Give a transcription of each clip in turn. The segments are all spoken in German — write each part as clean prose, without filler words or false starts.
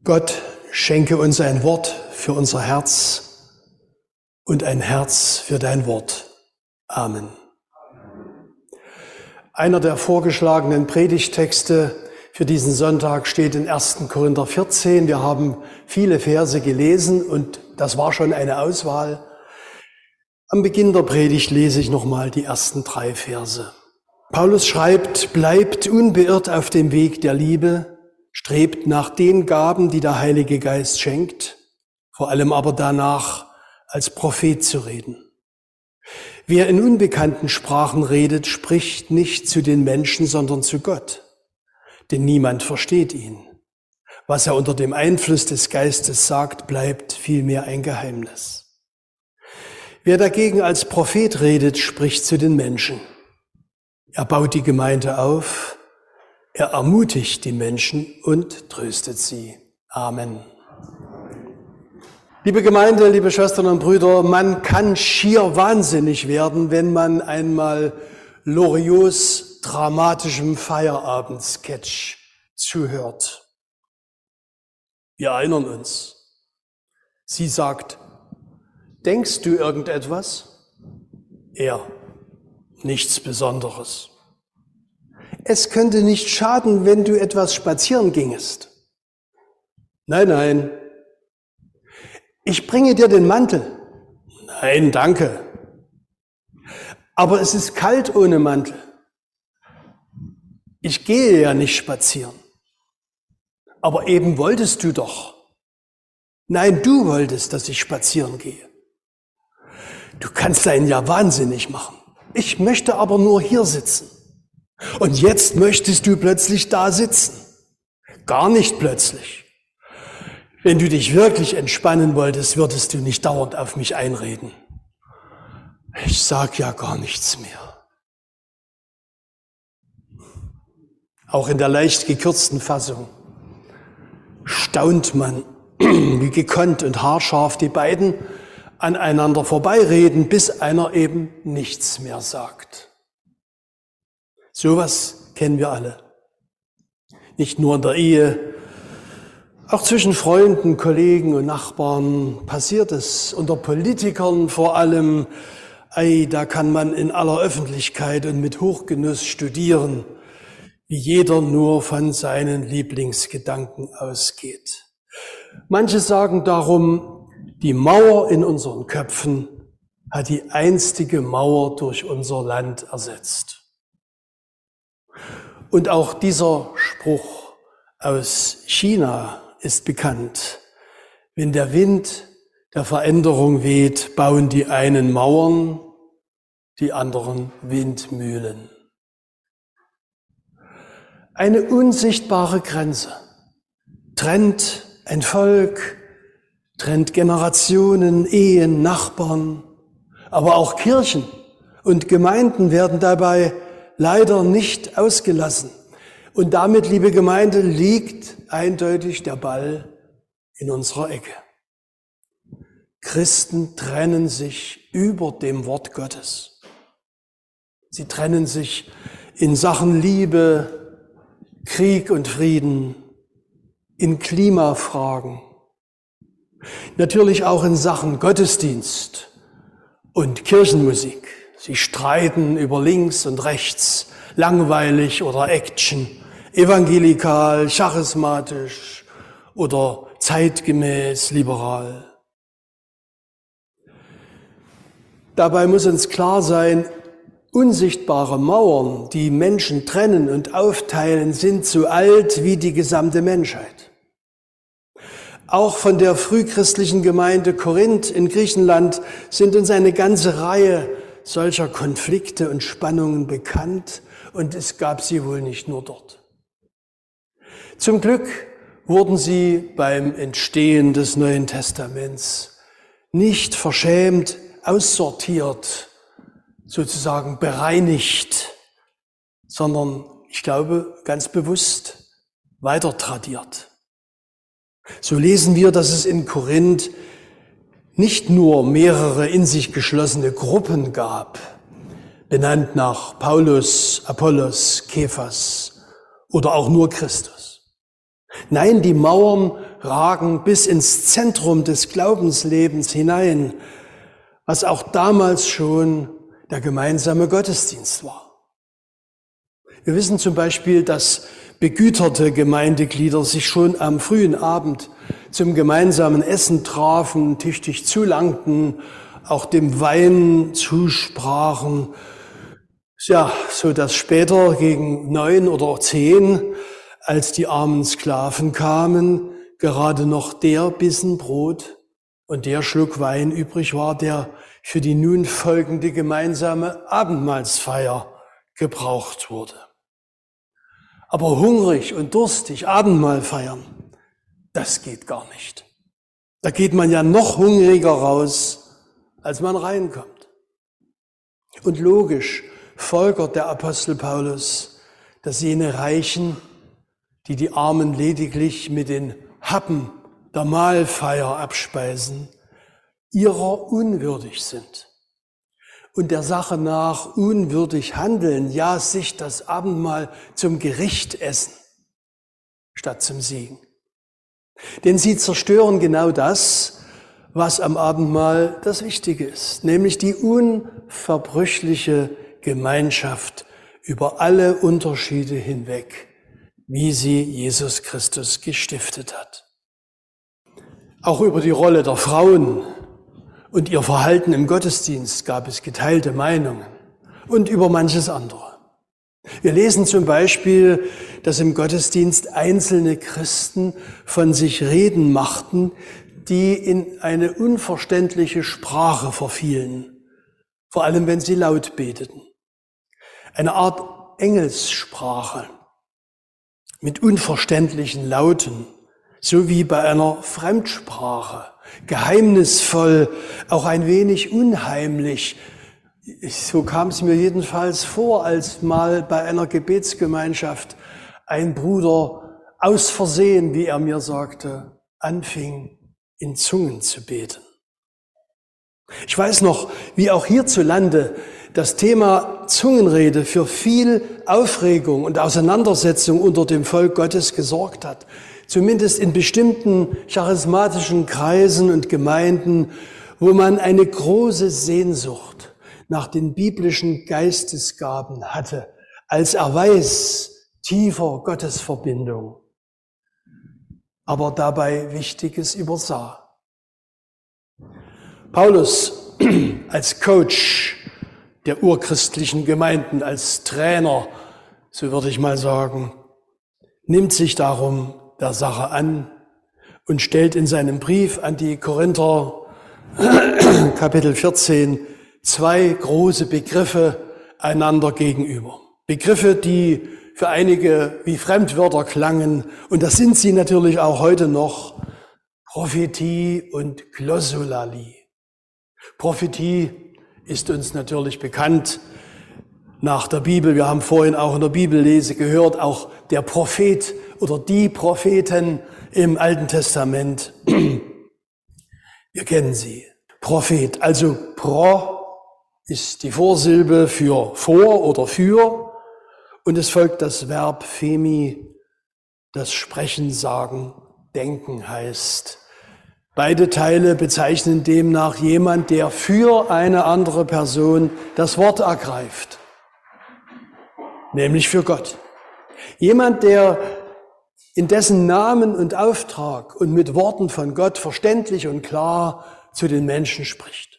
Gott schenke uns ein Wort für unser Herz und ein Herz für dein Wort. Amen. Einer der vorgeschlagenen Predigttexte für diesen Sonntag steht in 1. Korinther 14. Wir haben viele Verse gelesen und das war schon eine Auswahl. Am Beginn der Predigt lese ich nochmal die ersten 3 Verse. Paulus schreibt, bleibt unbeirrt auf dem Weg der Liebe, strebt nach den Gaben, die der Heilige Geist schenkt, vor allem aber danach, als Prophet zu reden. Wer in unbekannten Sprachen redet, spricht nicht zu den Menschen, sondern zu Gott, denn niemand versteht ihn. Was er unter dem Einfluss des Geistes sagt, bleibt vielmehr ein Geheimnis. Wer dagegen als Prophet redet, spricht zu den Menschen. Er baut die Gemeinde auf, er ermutigt die Menschen und tröstet sie. Amen. Liebe Gemeinde, liebe Schwestern und Brüder, man kann schier wahnsinnig werden, wenn man einmal Loriots dramatischem Feierabendsketch zuhört. Wir erinnern uns. Sie sagt, denkst du irgendetwas? Er, nichts Besonderes. Es könnte nicht schaden, wenn du etwas spazieren gingest. Nein, nein. Ich bringe dir den Mantel. Nein, danke. Aber es ist kalt ohne Mantel. Ich gehe ja nicht spazieren. Aber eben wolltest du doch. Nein, du wolltest, dass ich spazieren gehe. Du kannst einen ja wahnsinnig machen. Ich möchte aber nur hier sitzen. Und jetzt möchtest du plötzlich da sitzen. Gar nicht plötzlich. Wenn du dich wirklich entspannen wolltest, würdest du nicht dauernd auf mich einreden. Ich sag ja gar nichts mehr. Auch in der leicht gekürzten Fassung staunt man, wie gekonnt und haarscharf die beiden aneinander vorbeireden, bis einer eben nichts mehr sagt. Sowas kennen wir alle. Nicht nur in der Ehe, auch zwischen Freunden, Kollegen und Nachbarn passiert es. Unter Politikern vor allem, da kann man in aller Öffentlichkeit und mit Hochgenuss studieren, wie jeder nur von seinen Lieblingsgedanken ausgeht. Manche sagen darum, die Mauer in unseren Köpfen hat die einstige Mauer durch unser Land ersetzt. Und auch dieser Spruch aus China ist bekannt. Wenn der Wind der Veränderung weht, bauen die einen Mauern, die anderen Windmühlen. Eine unsichtbare Grenze trennt ein Volk, trennt Generationen, Ehen, Nachbarn, aber auch Kirchen und Gemeinden werden dabei leider nicht ausgelassen. Und damit, liebe Gemeinde, liegt eindeutig der Ball in unserer Ecke. Christen trennen sich über dem Wort Gottes. Sie trennen sich in Sachen Liebe, Krieg und Frieden, in Klimafragen, natürlich auch in Sachen Gottesdienst und Kirchenmusik. Sie streiten über links und rechts, langweilig oder Action, evangelikal, charismatisch oder zeitgemäß liberal. Dabei muss uns klar sein, unsichtbare Mauern, die Menschen trennen und aufteilen, sind so alt wie die gesamte Menschheit. Auch von der frühchristlichen Gemeinde Korinth in Griechenland sind uns eine ganze Reihe solcher Konflikte und Spannungen bekannt und es gab sie wohl nicht nur dort. Zum Glück wurden sie beim Entstehen des Neuen Testaments nicht verschämt aussortiert, sozusagen bereinigt, sondern, ich glaube, ganz bewusst weiter tradiert. So lesen wir, dass es in Korinth nicht nur mehrere in sich geschlossene Gruppen gab, benannt nach Paulus, Apollos, Kephas oder auch nur Christus. Nein, die Mauern ragen bis ins Zentrum des Glaubenslebens hinein, was auch damals schon der gemeinsame Gottesdienst war. Wir wissen zum Beispiel, dass begüterte Gemeindeglieder sich schon am frühen Abend zum gemeinsamen Essen trafen, tüchtig zulangten, auch dem Wein zusprachen, ja, so dass später gegen 9 oder 10, als die armen Sklaven kamen, gerade noch der Bissen Brot und der Schluck Wein übrig war, der für die nun folgende gemeinsame Abendmahlsfeier gebraucht wurde. Aber hungrig und durstig Abendmahl feiern, das geht gar nicht. Da geht man ja noch hungriger raus, als man reinkommt. Und logisch folgert der Apostel Paulus, dass jene Reichen, die die Armen lediglich mit den Happen der Mahlfeier abspeisen, ihrer unwürdig sind und der Sache nach unwürdig handeln, ja sich das Abendmahl zum Gericht essen, statt zum Segen. Denn sie zerstören genau das, was am Abendmahl das Wichtige ist, nämlich die unverbrüchliche Gemeinschaft über alle Unterschiede hinweg, wie sie Jesus Christus gestiftet hat. Auch über die Rolle der Frauen und ihr Verhalten im Gottesdienst gab es geteilte Meinungen und über manches andere. Wir lesen zum Beispiel, dass im Gottesdienst einzelne Christen von sich reden machten, die in eine unverständliche Sprache verfielen, vor allem wenn sie laut beteten. Eine Art Engelssprache mit unverständlichen Lauten, so wie bei einer Fremdsprache, geheimnisvoll, auch ein wenig unheimlich. So kam es mir jedenfalls vor, als mal bei einer Gebetsgemeinschaft ein Bruder aus Versehen, wie er mir sagte, anfing, in Zungen zu beten. Ich weiß noch, wie auch hierzulande das Thema Zungenrede für viel Aufregung und Auseinandersetzung unter dem Volk Gottes gesorgt hat. Zumindest in bestimmten charismatischen Kreisen und Gemeinden, wo man eine große Sehnsucht nach den biblischen Geistesgaben hatte, als Erweis tiefer Gottesverbindung, aber dabei Wichtiges übersah. Paulus als Coach der urchristlichen Gemeinden, als Trainer, so würde ich mal sagen, nimmt sich darum der Sache an und stellt in seinem Brief an die Korinther, Kapitel 14, zwei große Begriffe einander gegenüber. Begriffe, die für einige wie Fremdwörter klangen, und das sind sie natürlich auch heute noch, Prophetie und Glossolalie. Prophetie ist uns natürlich bekannt nach der Bibel. Wir haben vorhin auch in der Bibellese gehört, auch der Prophet oder die Propheten im Alten Testament. Wir kennen sie. Prophet, also pro ist die Vorsilbe für vor oder für, und es folgt das Verb femi, das Sprechen, Sagen, Denken heißt. Beide Teile bezeichnen demnach jemand, der für eine andere Person das Wort ergreift, nämlich für Gott. Jemand, der in dessen Namen und Auftrag und mit Worten von Gott verständlich und klar zu den Menschen spricht.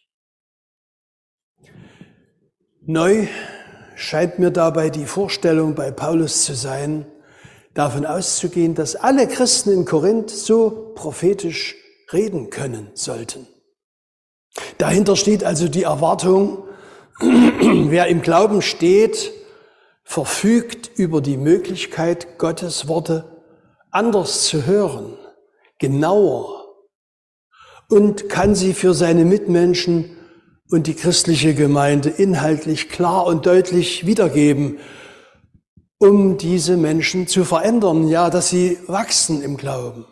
Neu scheint mir dabei die Vorstellung bei Paulus zu sein, davon auszugehen, dass alle Christen in Korinth so prophetisch reden können sollten. Dahinter steht also die Erwartung, wer im Glauben steht, verfügt über die Möglichkeit, Gottes Worte anders zu hören, genauer, und kann sie für seine Mitmenschen und die christliche Gemeinde inhaltlich klar und deutlich wiedergeben, um diese Menschen zu verändern, ja, dass sie wachsen im Glauben.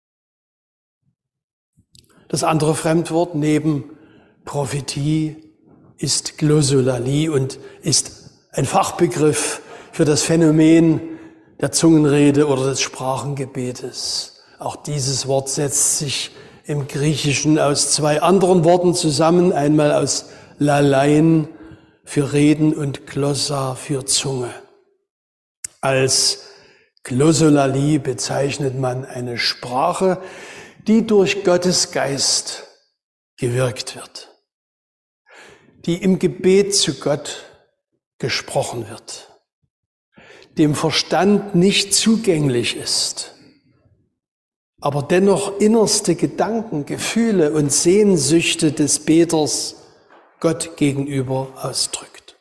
Das andere Fremdwort neben Prophetie ist Glossolalie und ist ein Fachbegriff für das Phänomen, der Zungenrede oder des Sprachengebetes. Auch dieses Wort setzt sich im Griechischen aus zwei anderen Worten zusammen, einmal aus Lalein für Reden und Glossa für Zunge. Als Glossolalie bezeichnet man eine Sprache, die durch Gottes Geist gewirkt wird, die im Gebet zu Gott gesprochen wird, dem Verstand nicht zugänglich ist, aber dennoch innerste Gedanken, Gefühle und Sehnsüchte des Beters Gott gegenüber ausdrückt.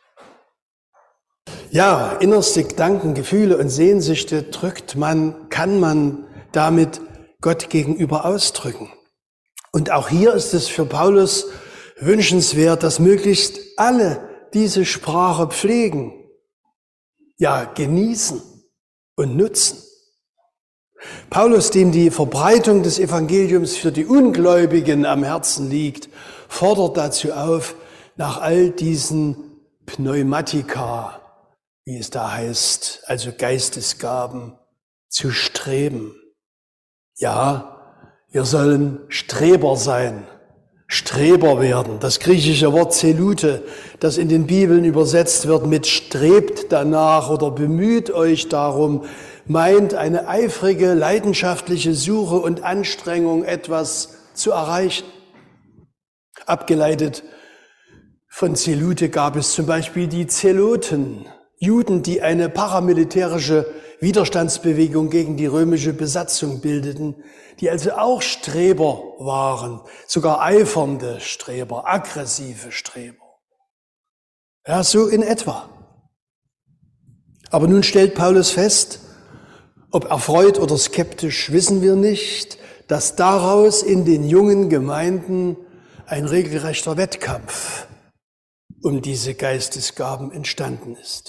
Ja, innerste Gedanken, Gefühle und Sehnsüchte kann man damit Gott gegenüber ausdrücken. Und auch hier ist es für Paulus wünschenswert, dass möglichst alle diese Sprache pflegen, ja, genießen und nutzen. Paulus, dem die Verbreitung des Evangeliums für die Ungläubigen am Herzen liegt, fordert dazu auf, nach all diesen Pneumatika, wie es da heißt, also Geistesgaben, zu streben. Ja, wir sollen Streber sein, Streber werden. Das griechische Wort Zelute, das in den Bibeln übersetzt wird mit strebt danach oder bemüht euch darum, meint eine eifrige, leidenschaftliche Suche und Anstrengung, etwas zu erreichen. Abgeleitet von Zelute gab es zum Beispiel die Zeloten, Juden, die eine paramilitärische Widerstandsbewegung gegen die römische Besatzung bildeten, die also auch Streber waren, sogar eifernde Streber, aggressive Streber. Ja, so in etwa. Aber nun stellt Paulus fest, ob erfreut oder skeptisch, wissen wir nicht, dass daraus in den jungen Gemeinden ein regelrechter Wettkampf um diese Geistesgaben entstanden ist.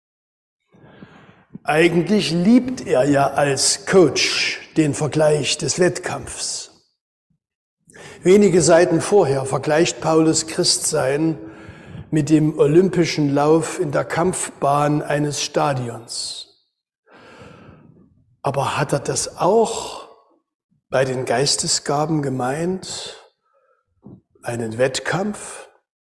Eigentlich liebt er ja als Coach den Vergleich des Wettkampfs. Wenige Seiten vorher vergleicht Paulus Christsein mit dem olympischen Lauf in der Kampfbahn eines Stadions. Aber hat er das auch bei den Geistesgaben gemeint? Einen Wettkampf?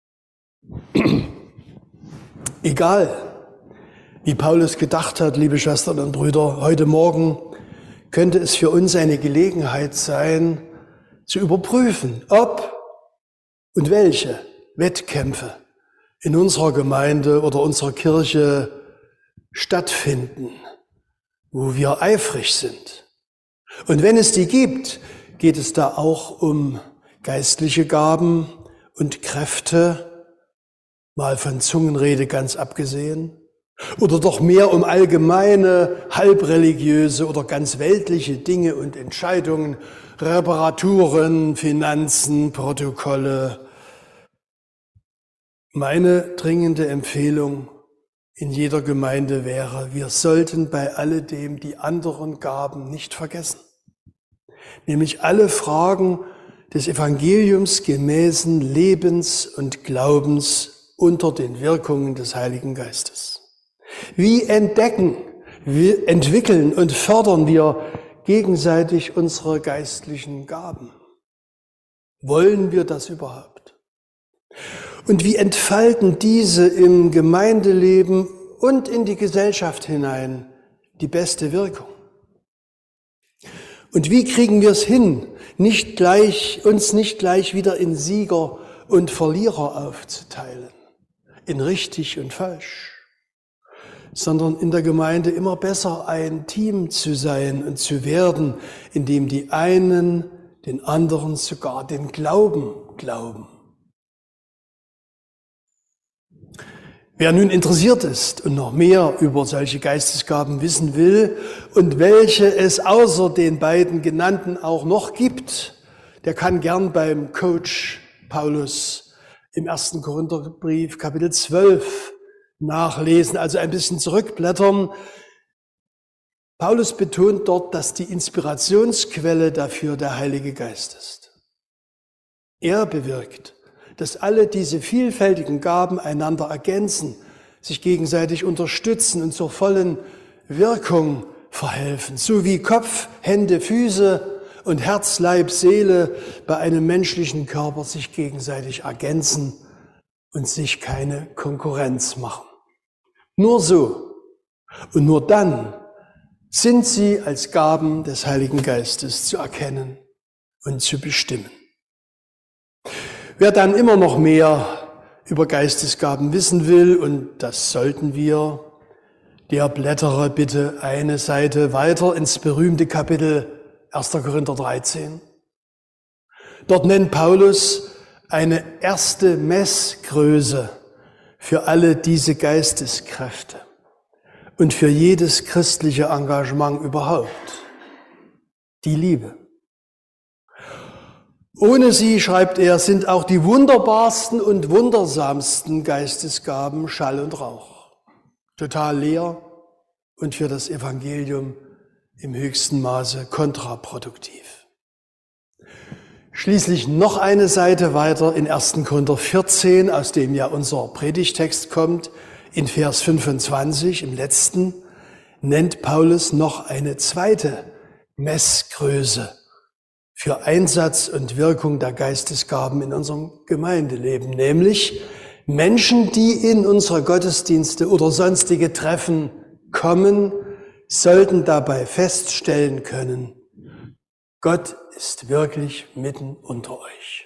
Egal, wie Paulus gedacht hat, liebe Schwestern und Brüder, heute Morgen könnte es für uns eine Gelegenheit sein, zu überprüfen, ob und welche Wettkämpfe in unserer Gemeinde oder unserer Kirche stattfinden, wo wir eifrig sind. Und wenn es die gibt, geht es da auch um geistliche Gaben und Kräfte, mal von Zungenrede ganz abgesehen, oder doch mehr um allgemeine, halbreligiöse oder ganz weltliche Dinge und Entscheidungen, Reparaturen, Finanzen, Protokolle. Meine dringende Empfehlung in jeder Gemeinde wäre, wir sollten bei alledem die anderen Gaben nicht vergessen. Nämlich alle Fragen des Evangeliums gemäßen Lebens und Glaubens unter den Wirkungen des Heiligen Geistes. Wie entdecken, wie entwickeln und fördern wir gegenseitig unsere geistlichen Gaben? Wollen wir das überhaupt? Und wie entfalten diese im Gemeindeleben und in die Gesellschaft hinein die beste Wirkung? Und wie kriegen wir es hin, uns nicht gleich wieder in Sieger und Verlierer aufzuteilen, in richtig und falsch, sondern in der Gemeinde immer besser ein Team zu sein und zu werden, in dem die einen den anderen sogar den Glauben glauben. Wer nun interessiert ist und noch mehr über solche Geistesgaben wissen will und welche es außer den beiden genannten auch noch gibt, der kann gern beim Coach Paulus im 1. Korintherbrief Kapitel 12 nachlesen, also ein bisschen zurückblättern. Paulus betont dort, dass die Inspirationsquelle dafür der Heilige Geist ist. Er bewirkt, dass alle diese vielfältigen Gaben einander ergänzen, sich gegenseitig unterstützen und zur vollen Wirkung verhelfen, so wie Kopf, Hände, Füße und Herz, Leib, Seele bei einem menschlichen Körper sich gegenseitig ergänzen und sich keine Konkurrenz machen. Nur so und nur dann sind sie als Gaben des Heiligen Geistes zu erkennen und zu bestimmen. Wer dann immer noch mehr über Geistesgaben wissen will, und das sollten wir, der blättere bitte eine Seite weiter ins berühmte Kapitel 1. Korinther 13. Dort nennt Paulus eine erste Messgröße für alle diese Geisteskräfte und für jedes christliche Engagement überhaupt: die Liebe. Ohne sie, schreibt er, sind auch die wunderbarsten und wundersamsten Geistesgaben Schall und Rauch. Total leer und für das Evangelium im höchsten Maße kontraproduktiv. Schließlich noch eine Seite weiter in 1. Korinther 14, aus dem ja unser Predigtext kommt, in Vers 25, im letzten, nennt Paulus noch eine zweite Messgröße für Einsatz und Wirkung der Geistesgaben in unserem Gemeindeleben, nämlich Menschen, die in unsere Gottesdienste oder sonstige Treffen kommen, sollten dabei feststellen können: Gott ist wirklich mitten unter euch.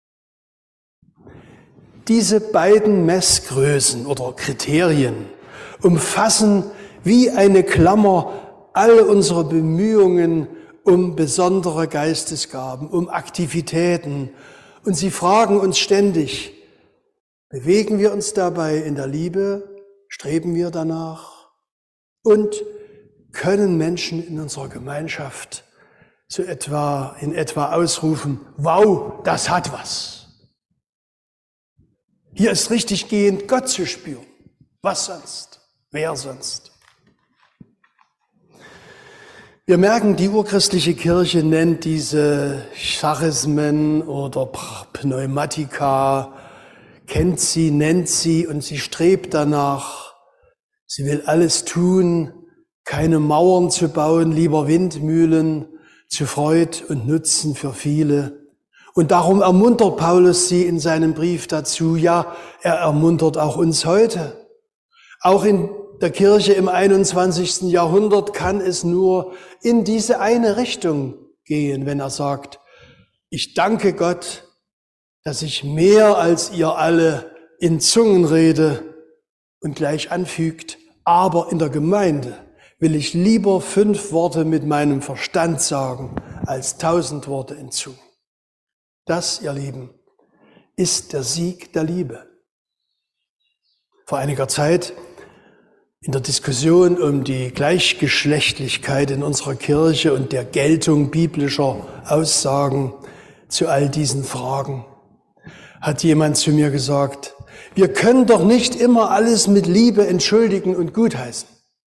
Diese beiden Messgrößen oder Kriterien umfassen wie eine Klammer all unsere Bemühungen um besondere Geistesgaben, um Aktivitäten. Und sie fragen uns ständig: Bewegen wir uns dabei in der Liebe? Streben wir danach? Und können Menschen in unserer Gemeinschaft in etwa ausrufen: Wow, das hat was. Hier ist richtig gehend Gott zu spüren. Was sonst? Wer sonst? Wir merken, die urchristliche Kirche nennt diese Charismen oder Pneumatika, kennt sie, nennt sie und sie strebt danach. Sie will alles tun, keine Mauern zu bauen, lieber Windmühlen, zu Freud und Nutzen für viele. Und darum ermuntert Paulus sie in seinem Brief dazu. Ja, er ermuntert auch uns heute. Auch in der Kirche im 21. Jahrhundert kann es nur in diese eine Richtung gehen, wenn er sagt: Ich danke Gott, dass ich mehr als ihr alle in Zungen rede, und gleich anfügt: Aber in der Gemeinde will ich lieber 5 Worte mit meinem Verstand sagen, als 1000 Worte in Zungen. Das, ihr Lieben, ist der Sieg der Liebe. Vor einiger Zeit in der Diskussion um die Gleichgeschlechtlichkeit in unserer Kirche und der Geltung biblischer Aussagen zu all diesen Fragen hat jemand zu mir gesagt: Wir können doch nicht immer alles mit Liebe entschuldigen und gutheißen.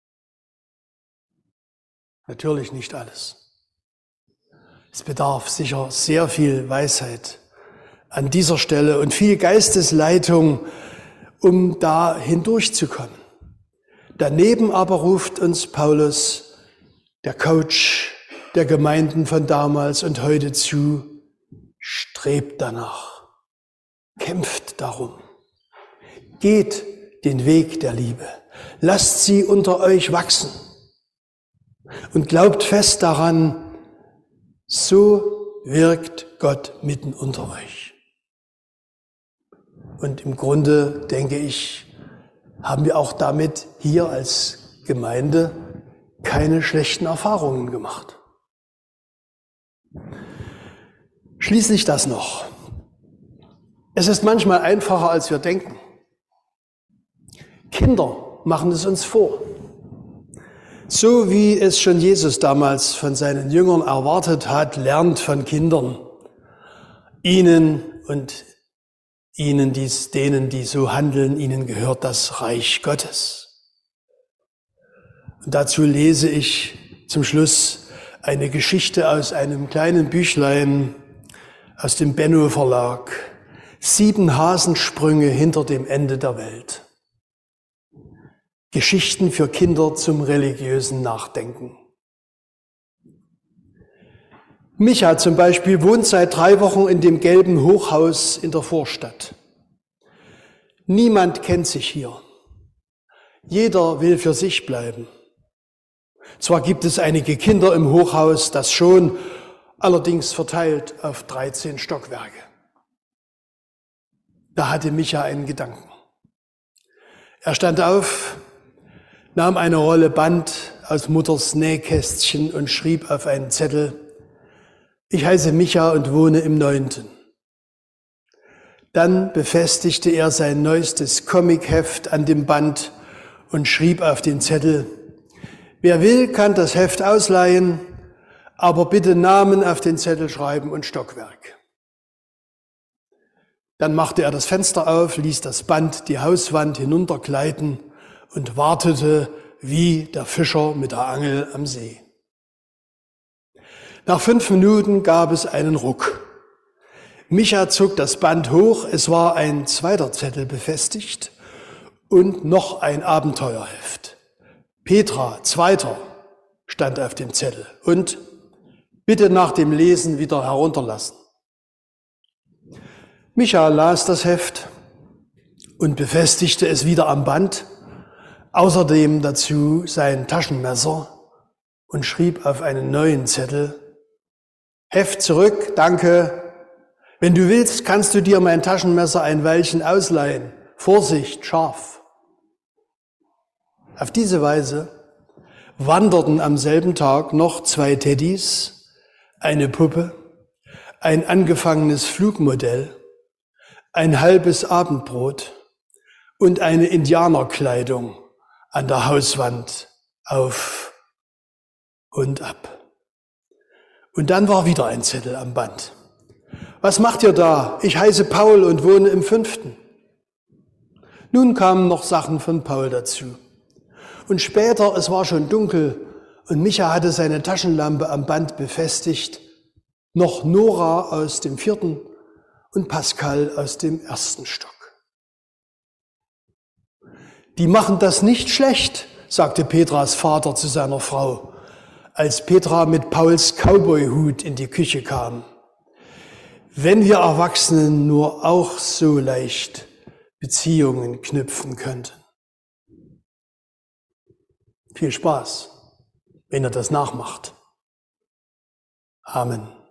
Natürlich nicht alles. Es bedarf sicher sehr viel Weisheit an dieser Stelle und viel Geistesleitung, um da hindurchzukommen. Daneben aber ruft uns Paulus, der Coach der Gemeinden von damals und heute, zu: Strebt danach, kämpft darum, geht den Weg der Liebe, lasst sie unter euch wachsen und glaubt fest daran, so wirkt Gott mitten unter euch. Und im Grunde, denke ich, haben wir auch damit hier als Gemeinde keine schlechten Erfahrungen gemacht. Schließlich das noch. Es ist manchmal einfacher, als wir denken. Kinder machen es uns vor. So wie es schon Jesus damals von seinen Jüngern erwartet hat: Lernt von Kindern. Denen, die so handeln, ihnen gehört das Reich Gottes. Und dazu lese ich zum Schluss eine Geschichte aus einem kleinen Büchlein aus dem Benno Verlag: 7 Hasensprünge hinter dem Ende der Welt. Geschichten für Kinder zum religiösen Nachdenken. Micha zum Beispiel wohnt seit 3 Wochen in dem gelben Hochhaus in der Vorstadt. Niemand kennt sich hier. Jeder will für sich bleiben. Zwar gibt es einige Kinder im Hochhaus, das schon, allerdings verteilt auf 13 Stockwerke. Da hatte Micha einen Gedanken. Er stand auf, nahm eine Rolle Band aus Mutters Nähkästchen und schrieb auf einen Zettel: Ich heiße Micha und wohne im 9. Dann befestigte er sein neuestes Comicheft an dem Band und schrieb auf den Zettel: Wer will, kann das Heft ausleihen, aber bitte Namen auf den Zettel schreiben und Stockwerk. Dann machte er das Fenster auf, ließ das Band die Hauswand hinuntergleiten und wartete wie der Fischer mit der Angel am See. Nach 5 Minuten gab es einen Ruck. Micha zog das Band hoch, es war ein 2. Zettel befestigt und noch ein Abenteuerheft. Petra, 2. stand auf dem Zettel und bitte nach dem Lesen wieder herunterlassen. Micha las das Heft und befestigte es wieder am Band, außerdem dazu sein Taschenmesser und schrieb auf einen neuen Zettel: Heft zurück, danke. Wenn du willst, kannst du dir mein Taschenmesser ein Weilchen ausleihen. Vorsicht, scharf. Auf diese Weise wanderten am selben Tag noch 2 Teddys, eine Puppe, ein angefangenes Flugmodell, ein halbes Abendbrot und eine Indianerkleidung an der Hauswand auf und ab. Und dann war wieder ein Zettel am Band. Was macht ihr da? Ich heiße Paul und wohne im 5. Nun kamen noch Sachen von Paul dazu. Und später, es war schon dunkel und Micha hatte seine Taschenlampe am Band befestigt, noch Nora aus dem 4. und Pascal aus dem 1. Stock. Die machen das nicht schlecht, sagte Petras Vater zu seiner Frau, als Petra mit Pauls Cowboyhut in die Küche kam. Wenn wir Erwachsenen nur auch so leicht Beziehungen knüpfen könnten. Viel Spaß, wenn ihr das nachmacht. Amen.